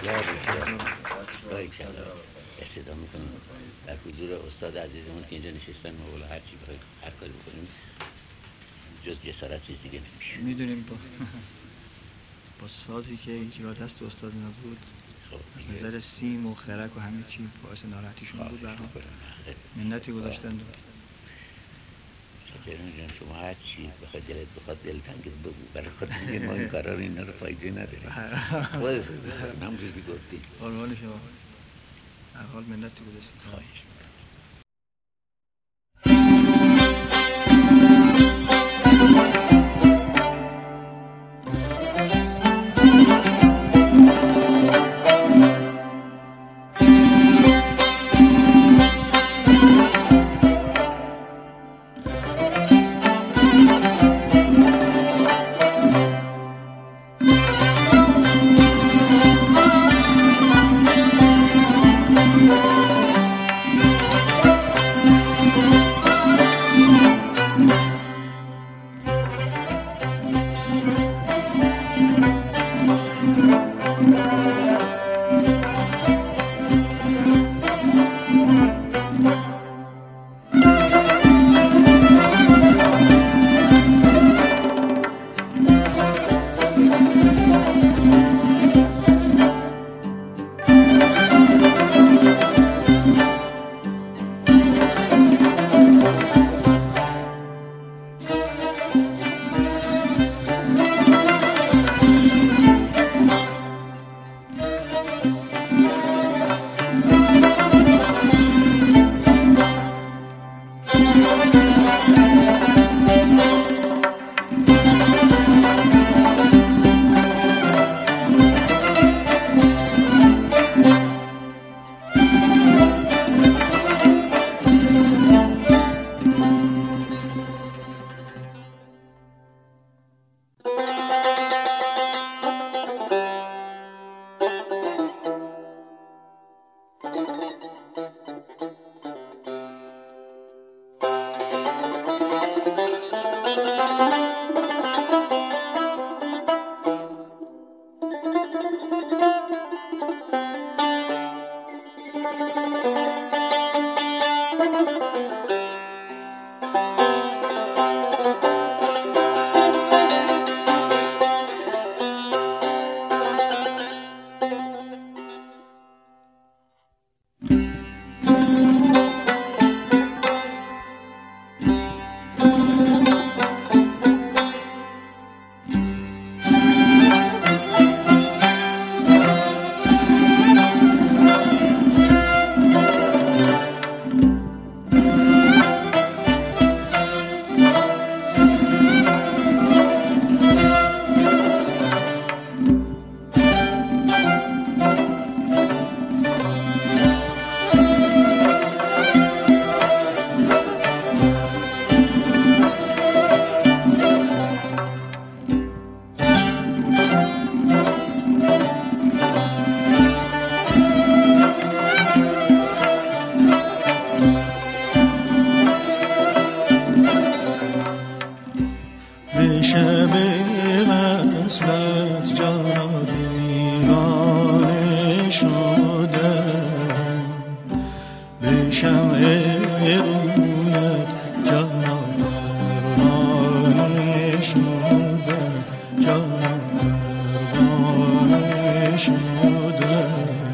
استفاده میکنم در حضور استاد عزیزمون که اینجا نشستن و هر چی بخواید هر کاری بکنیم جز جسارت چیز دیگه نمیشه. میدونیم با سازی که اجرا دست استاد نبود از نظر سیم و خرک و همه چی باعث ناراحتیشون بود. برام منتی گذاشتن. شکرین جان شما هر چی بخواد دلت بخواد دلتنگت بگو، برای خود میگه ما این کارا رو اینا رو فایده نداریم. خودت نموزی گفتی قربان شما. هر حال منتی گذاشتید. خواهش شب وصلت جانا دیوانه شدم، به شمع رویت جانا پروانه شدم، جانا پروانه شدم.